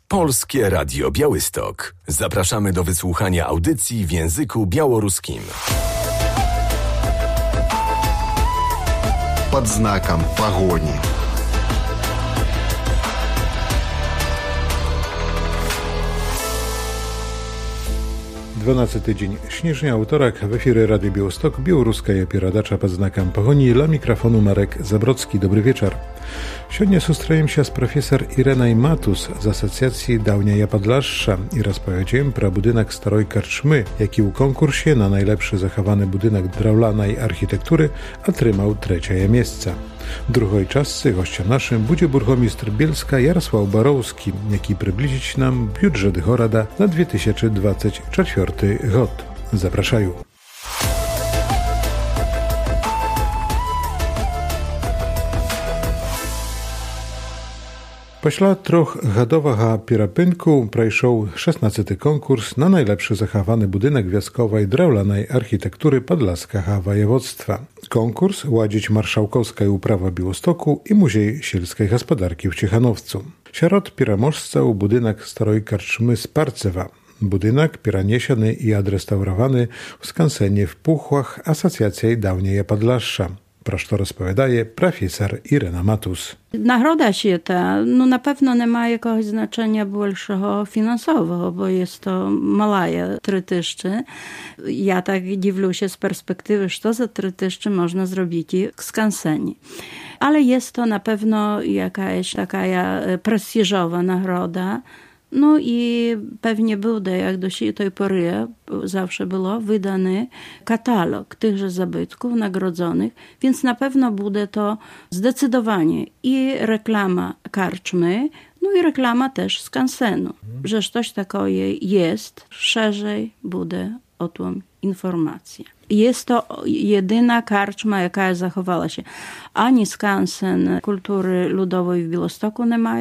Polskie Radio Białystok. Zapraszamy do wysłuchania audycji w języku białoruskim. Pod znakiem pogoni. Dwunasty dzień śnieżnia, wtorek, w efiry Radio Białystok, białoruska передача pod znakiem pogoni, dla mikrofonu Marek Zabrocki. Dobry wieczór. Сегодня сустраемся с профессор Иреной Матус з Асоціації Даўняя Падлашша і распавядзем пра будынак старой карчмы, які ў конкурсе на найлепшы захаваны будынак драўлянай архітэктуры атрымаў трэцяе месца. W drugiej części gościem naszym będzie burgomistr Bielska Jarosław Borowski, jaki przybliżyć nam budżet Gorada na 2024 rok. Zapraszają. Пасля трохгадовага перапынку прайшоў 16 конкурс на найлепшы захаваны будынак вясковай драўлянай архітэктуры падласкага воеводства. Konkurs ładzić Marszałkowska Uprawa Białostoku i Muzej Sielskiej Gospodarki w Ciechanowcu. Sierot переможцаў budynek starej karczmy z Parcewa. Budynek перенесены i adrestaurowany w skansenie w Puchłach Asocjacji Dawnieja Podlaszsza. Про що розповідає професор Ірина Матус. Nagroda się ta, na pewno nie ma jakiegoś znaczenia większego finansowego, bo jest to malaja 3000. Ja tak dziwię się z perspektywy, co za 3000 można zrobić w skansenie. Ale jest to na pewno jakaś taka prestiżowa nagroda. No i pewnie będzie, jak do tej pory zawsze było, wydany katalog tychże zabytków nagrodzonych, więc na pewno będzie to zdecydowanie i reklama karczmy, no i reklama też skansenu. Że coś takiego jest, szerzej będzie o tym informacja. Jest to jedyna karczma, jaka zachowała się. Ani skansen kultury ludowej w Białymstoku nie ma,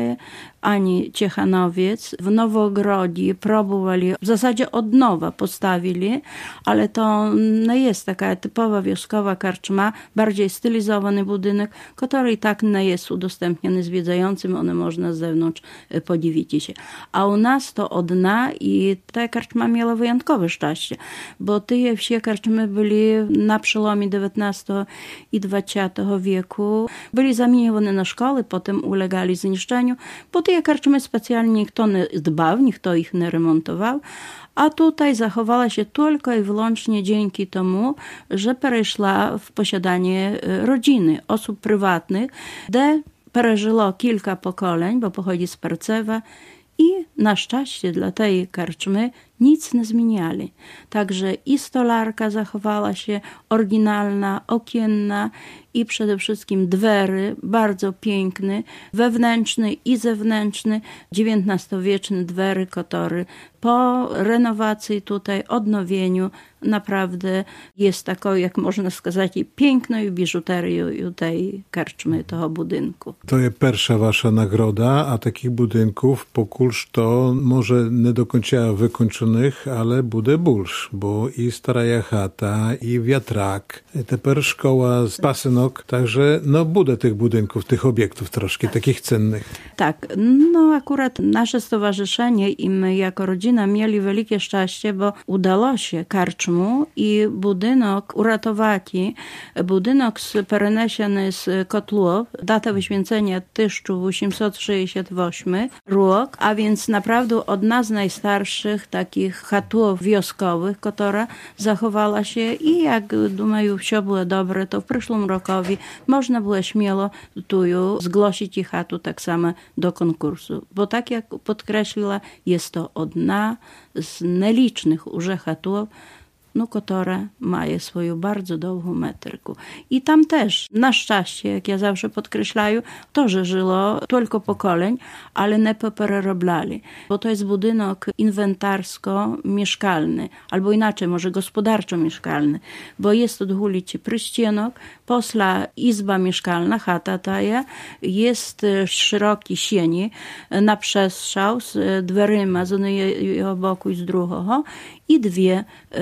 ani Ciechanowiec. W Nowogrodzie próbowali, w zasadzie od nowa postawili, ale to nie jest taka typowa wioskowa karczma, bardziej stylizowany budynek, który i tak nie jest udostępniony zwiedzającym, one można z zewnątrz podziwić się. A u nas to od dna i ta karczma miała wyjątkowe szczęście, bo te wsie karczmy byli na przełomie XIX i XX wieku. Byli zamienione na szkoły, potem ulegali zniszczeniu, bo te karczmy specjalnie nikt nie dbał, nikt ich nie remontował, a tutaj zachowała się tylko i wyłącznie dzięki temu, że przeszła w posiadanie rodziny, osób prywatnych, gdzie przeżyło kilka pokoleń, bo pochodzi z Parcewa i na szczęście dla tej karczmy nic nie zmieniali. Także i stolarka zachowała się oryginalna, okienna i przede wszystkim dwery, bardzo piękny, wewnętrzny i zewnętrzny, XIX-wieczny dwery, który po renowacji tutaj, odnowieniu, naprawdę jest taką, jak można сказать, piękną biżuterią tej karczmy, tego budynku. To jest pierwsza wasza nagroda, a takich budynków pokulż to może nie do końca wykończonych, ale bude burz, bo i staraja chata, i wiatrak, teper szkoła z pasynok, także bude tych budynków, tych obiektów troszkę takich cennych. Tak, akurat nasze stowarzyszenie i my jako rodzina mieli wielkie szczęście, bo udało się karczmu i budynek uratować. Budynek przeniesiony z Kotłów, data wyświęcenia 1868 rok, a więc naprawdę jedna z najstarszych takich chatów wioskowych, która zachowała się i jak думаю, все było dobre, to w przyszłym rokowi można było śmiało tu zgłosić ich chatu tak samo do konkursu. Bo tak jak podkreśliła, jest to jedna z nielicznych już chatów, która ma swoją bardzo długą metrykę. I tam też, na szczęście, jak ja zawsze podkreślaję, to, że żyło tylko pokoleń, ale nie poperoblali. Bo to jest budynek inwentarsko-mieszkalny, albo inaczej, może gospodarczo-mieszkalny, bo jest od ulicy Pryścienok, posla izba mieszkalna, chata ta jest szeroki sieni na przestrzał z dwerima z jednego boku i z drugiego i dwie wielkie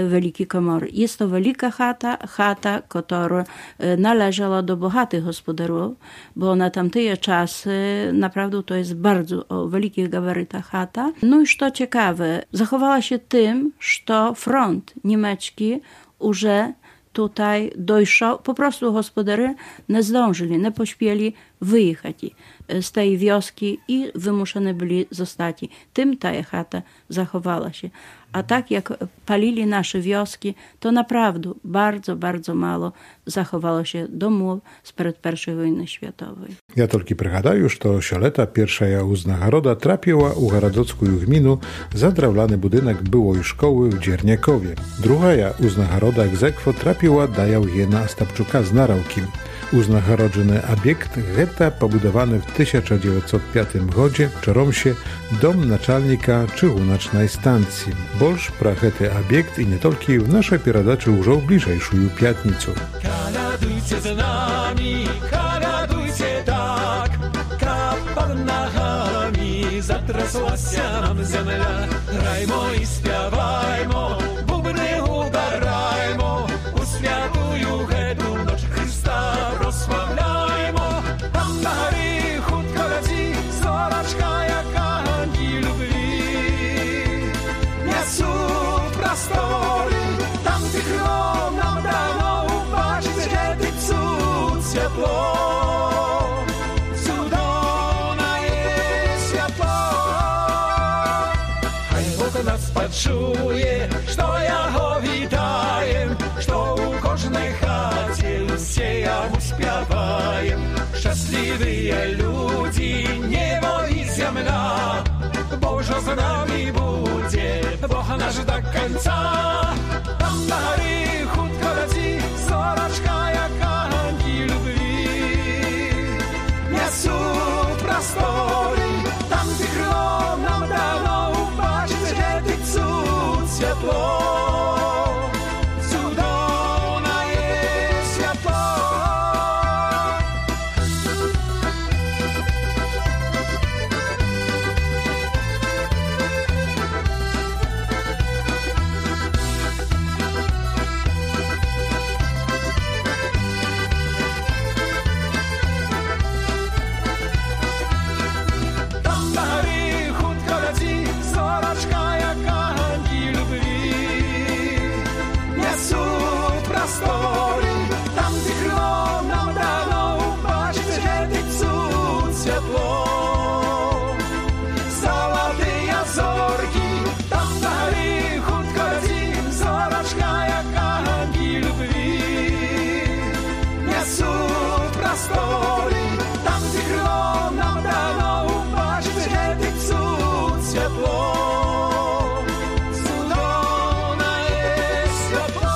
2 komory. Jest to wielka chata, która należała do bogatych gospodarów, bo na tamte czasy naprawdę to jest bardzo o wielkich gabarytach chata. No i co ciekawe, zachowała się tym, że front niemiecki już tutaj dojrzał, po prostu gospodarze nie zdążyli, nie pośpieli wyjechać z tej wioski i wymuszone byli zostać. Tym ta chata zachowała się. A tak jak palili nasze wioski, to naprawdę bardzo, bardzo mało zachowało się domów sprzed I wojny światowej. Ja tylko prigадаю, що щолета першая узнагарода трапіła у Гарадоцьку гміну за драўляны будынак былой школы в Dzierniakowie. Другая узнагарода egzekwo trapiła da Jałgiena Остапчука z Narałkim. Uznagrodzony obiekt getta pobudowany w 1905 godzie w Czoromsie dom naczelnika Czyhunacznej stacji. Bolsz prachety obiekt i nie tylko w naszej передаче już w bliżejszą piatnicę. Karadujcie z nami, karadujcie tak, kapad nogami, zatrasła się nam ziemia. Grajmo i śpiewajmo, bubny udarajmo, uświatuju hedu noc Chrysta prosławляймо. Tam na góry chutko leci, zoraczka jak angiel любви. Niosą prostory, tam tych rom nam dano uważać, kiedy cud światło. Cudowna jest światło. Haj oko nas patrzuje, że ja go witajem, że u każdej chacie się mu śpiewajem. Szczęśliwe ludzi, niebo i ziemia, Boże z nami będzie, Boha nasz do końca. Tam na góry chutko leci, zoraczka jak angiel любви. Niosą prostory, tam tych rom nam dano uważać, kiedy cud światło. Cudowna jest światło. Tam na góry chutko leci, zoraczka jak angiel любви. Niosą prostory, tam tych rom nam dano uważać, kiedy cud światło. Złote jazorki, tam na góry chutko leci, zoraczka jak angiel любви. Niosą prostory, tam tych rom nam dano uważać, kiedy cud światło. Cudowna jest światło.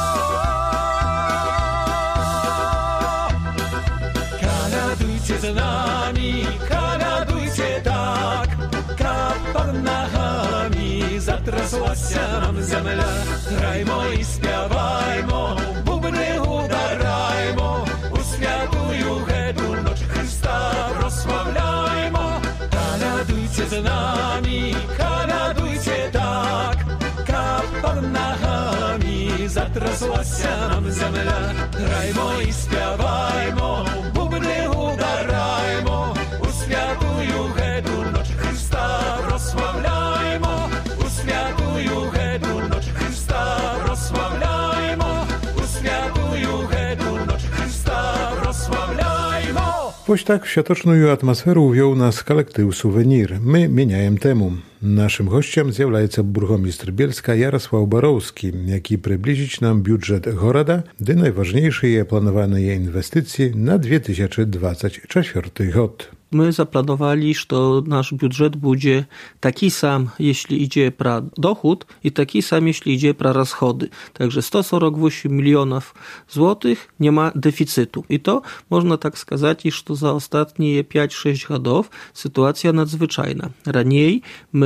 Karadujcie z nami, karadujcie tak, kapad nogami, zatrasła się nam ziemia. Grajmo i śpiewajmo, bubny udarajmo, uświatuju hedu noc Chrysta prosławляймо. Karadujcie z nami, karadujcie tak, kapad nogami, zatrasła się nam ziemia. Grajmo i śpiewajmo, bubny udarajmo, uświatuju hedu noc Chrysta prosławляймо. Uświatuju hedu noc Chrysta prosławляймо. Uświatuju hedu noc Chrysta prosławляймо. Poś tak w światoczną atmosferę ujął nas kolektyw Suwenir. My mieniajem temu. Naszym gościem zjawляється burgomistrz Bielska Jarosław Borowski, jaki przybliżyć nam budżet Gorada, gdy najważniejsze je planowane inwestycje na 2024 rok. My zaplanowali, że nasz budżet będzie taki sam, jeśli idzie pra dochód i taki sam, jeśli idzie pra rozchody. Także 148 milionów złotych nie ma deficytu. I to można tak сказать, że za ostatnie 5-6 lat sytuacja nadzwyczajna. Raniej my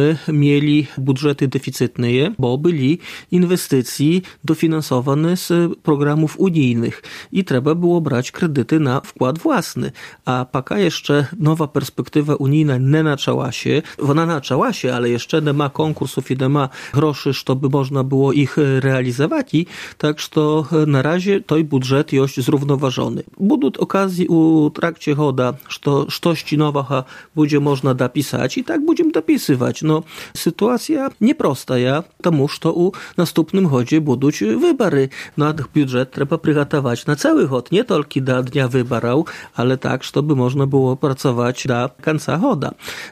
my mieli budżety deficytne, bo byli inwestycji dofinansowane z programów unijnych i trzeba było brać kredyty na wkład własny. A paka jeszcze nowa perspektywa unijna nie naczęła się. Ona naczęła się, ale jeszcze nie ma konkursów i nie ma groszy, żeby można było ich realizować. Tak, że na razie to budżet jest zrównoważony. Będą okazji u trakcie choda, że coś nowego będzie można dopisać i tak będziemy dopisywać. No, sytuacja nieprosta, тому że u następnym chodzie będą wybory. No, a budżet trzeba przygotować na cały chod, nie tylko do dnia wyborów, ale tak, żeby można było pracować do końca choda.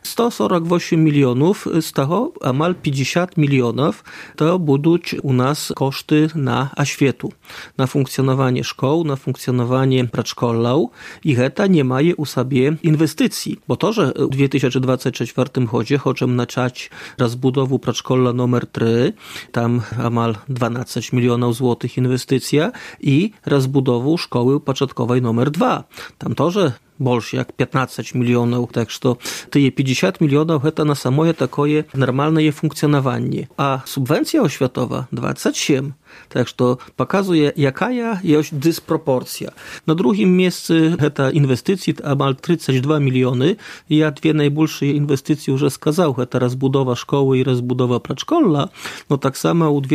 148 milionów, z tego amal 50 milionów to będą u nas koszty na oświetu, na funkcjonowanie szkoł, na funkcjonowanie przedszkolów i to nie ma u sobie inwestycji, bo to, że w 2024 chodzie chcemy zacząć rozbudowę przedszkola numer 3, tam amal 12 milionów złotych inwestycja i rozbudowę szkoły początkowej numer 2. Tam to, że больше jak 15 milionów, tak że te 50 milionów to na samoje takie normalne funkcjonowanie, a subwencja oświatowa 27. Tak że to pokazuje, jaka jest dysproporcja. Na drugim miejscu ta inwestycji amal 32 miliony. Ja dwie najbliższe inwestycje już skazał, to rozbudowa szkoły i rozbudowa przedszkola. No tak samo u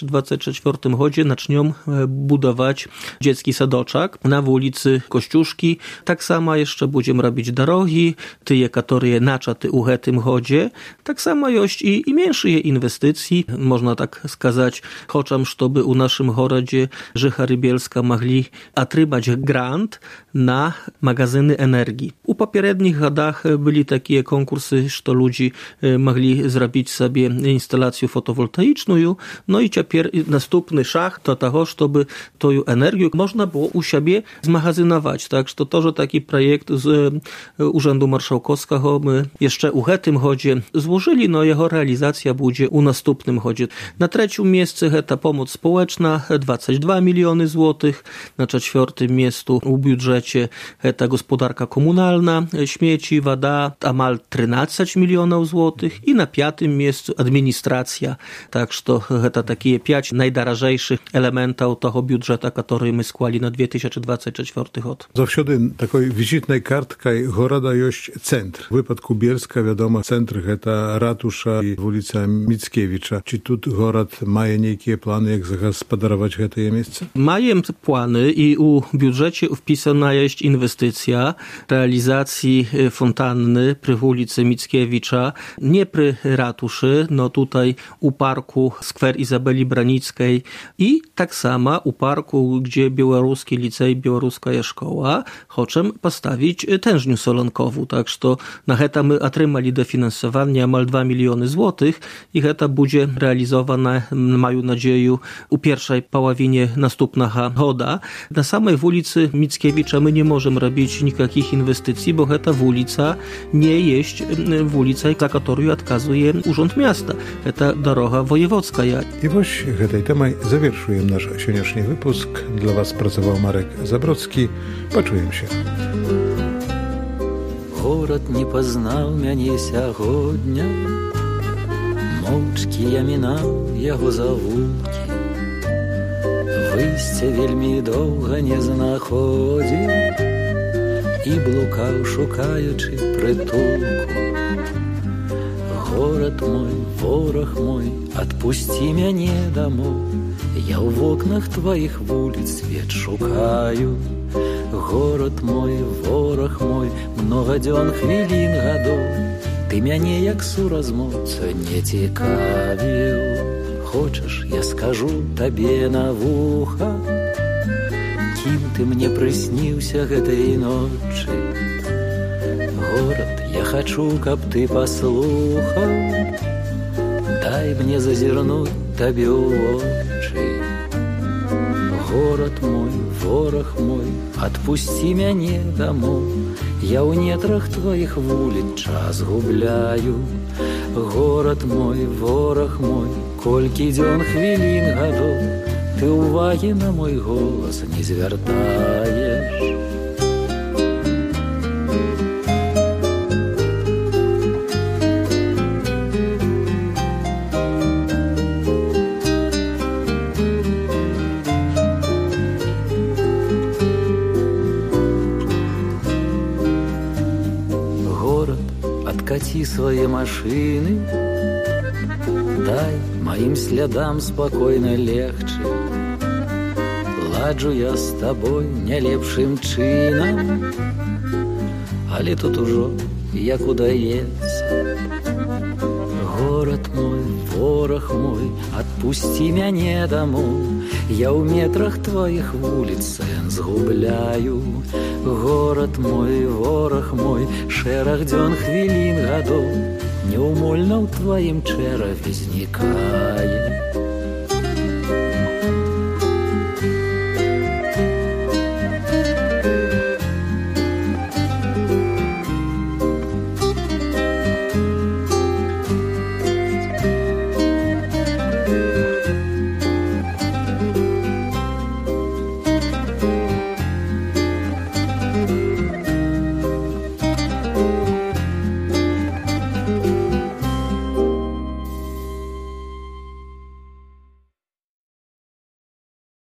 2024 chodzie zaczniemy budować dziecki sadoczek na ulicy Kościuszki. Tak samo jeszcze będziemy robić drogi, te, które nachate u tym chodzie. Tak samo jest i mniejsze inwestycji. Można tak skazać, chcę, żeby u naszym chorodzie Życha Bielska mogli otrzymać grant na magazyny energii. U poprzednich latach byli takie konkursy, że ludzie mogli zrobić sobie instalację fotowoltaiczną, no i teraz następny szach do tego, żeby tą energię można było u siebie zmagazynować. Tak, że to, że taki projekt z Urzędu Marszałkowskiego my jeszcze u tym chodzie złożyli, no jego realizacja będzie u następnym chodzie. Na trzecim miejscu ta pomoc społeczna 22 miliony złotych, na czwartym miejscu u budżecie ta gospodarka komunalna, śmieci, woda, amal 13 milionów złotych i na piątym miejscu administracja. Tak, że to takie 5 najdroższych elementów tego budżetu, który my skłali na 2024 rok. Zawsze taką wizytną kartką goroda jest centr. W wypadku Bielska wiadomo, centr to ratusza i ulica Mickiewicza. Czy tu gorod ma jakieś plany, jak zagospodarować to miejsce? Mają plany i u budżecie wpisana jest inwestycja realizacji fontanny przy ulicy Mickiewicza, nie przy ratuszy, no tutaj u parku skwer Izabeli Branickiej i tak samo u parku, gdzie Białoruski Licej, Białoruska Szkoła, chcemy postawić tężnię solonkową, tak że to na heta my otrzymali dofinansowanie amal 2 miliony złotych i heta będzie realizowane, mają nadzieję, u pierwszej połowinie następnego choda. Na samej ulicy Mickiewicza my nie możemy robić nikakich inwestycji, bo ta ulica nie jest ulica, za którą odkazuje Urząd Miasta. To droga wojewódzka. I właśnie tej temaj zawierszujemy nasz dzisiejszy wypusk. Dla Was pracował Marek Zabrocki. Почуємо się. Город не познал мяне сягодня, моўчкі я мінаў яго завулкі. Выйсця вельмі доўга не знаходзіў і блукаў, шукаючы прытулку. Город мой, вораг мой, адпусці мяне дамоў. Я ў вокнах тваіх вуліц свет шукаю. Город мой, вораг мой, много дзён, хвілін, гадоў. Ты мяне, як суразмоўца, не цікавіў. Хочаш, я скажу табе на вуха, кім ты мне прысніўся гэтай ночы. Горад, я хачу, каб ты паслухаў. Дай мне зазірнуць табе ў вочы. Город мой, вораг мой, адпусці мяне дамоў. Я ў нетрах тваіх вуліц час губляю. Город мой, вораг мой, колькі дзён, хвілін, гадоў. Ты ўвагі на мой голас не звяртаеш. пустое машины. Дай моим слядам спокойно легче. Ладжу я с тобой не лепшим чином, але тут ужо як удаецца. Город мой, ворог мой, отпусти мяне домой. Я ў метрах твоих вуліц сэнс губляю. Город мой, ворог мой, шэраг дзён, хвілін, гадоў, неумольна ў тваім чэраве знікае.